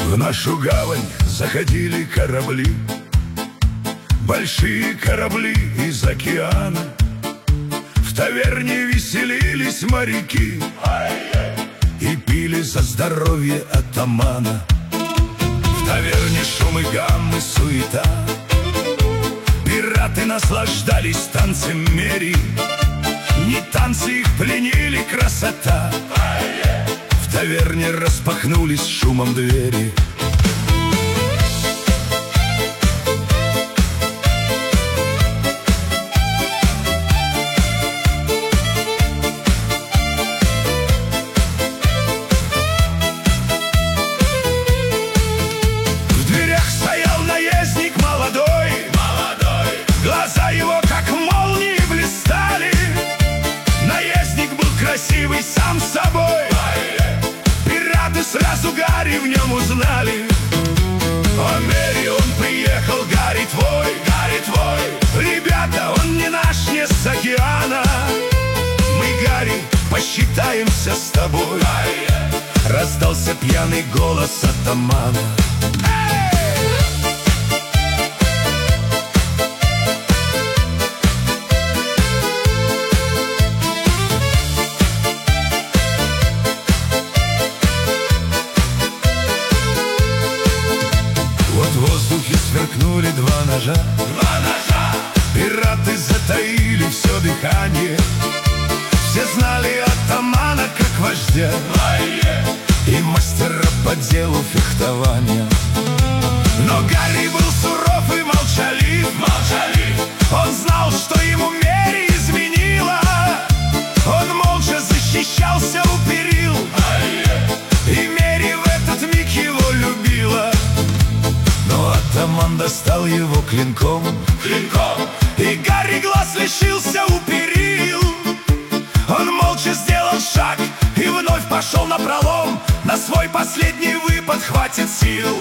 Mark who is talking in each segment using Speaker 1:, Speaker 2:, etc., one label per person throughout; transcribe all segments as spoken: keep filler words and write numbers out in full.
Speaker 1: В нашу гавань заходили корабли, большие корабли из океана. В таверне веселились моряки и пили за здоровье атамана. В таверне шум и гам и суета, пираты наслаждались танцем мери. Не танцы их пленили, красота. В таверне распахнулись шумом двери. В дверях стоял наездник молодой, молодой. Глаза его как молнии блистали. Наездник был красивый сам собой. Пираты сразу Гарри в нем узнали. О, Мэри, он приехал, Гарри твой, Гарри твой. Ребята, он не наш, не с океана. Мы, Гарри, посчитаемся с тобой. Раздался пьяный голос атамана. В воздухе сверкнули два ножа, два ножа. Пираты затаили все дыхание. Все знали атамана как вождя и мастера по делу фехтования. Но Гарри был суров и молчалив, молчалив. Он знал, что ему Мэри изменила. Он молча защищался у перил, и Мэри в этот миг его любила. Но атаман достал его клинком, клинком, и Гарри глаз лишился у перил. Он молча сделал шаг и вновь пошел напролом. На свой последний выпад хватит сил.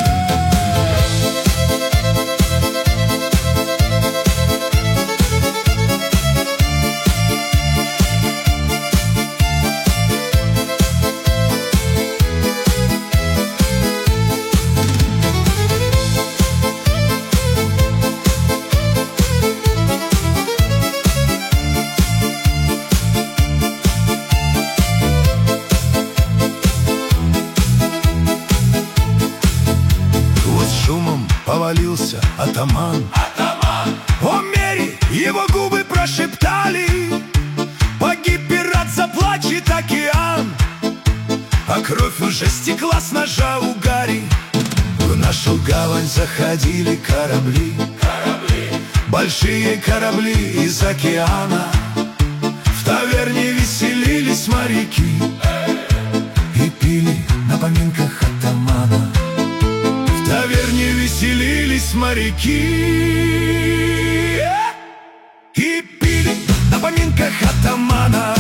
Speaker 1: Повалился атаман, атаман. О, Мэри, его губы прошептали. Погиб пират, заплачет океан. А кровь уже стекла с ножа у Гарри. В нашу гавань заходили корабли, корабли. Большие корабли из океана. В таверне веселились моряки и пили на поминках атамана. В таверне веселились моряки и пили на поминках атамана.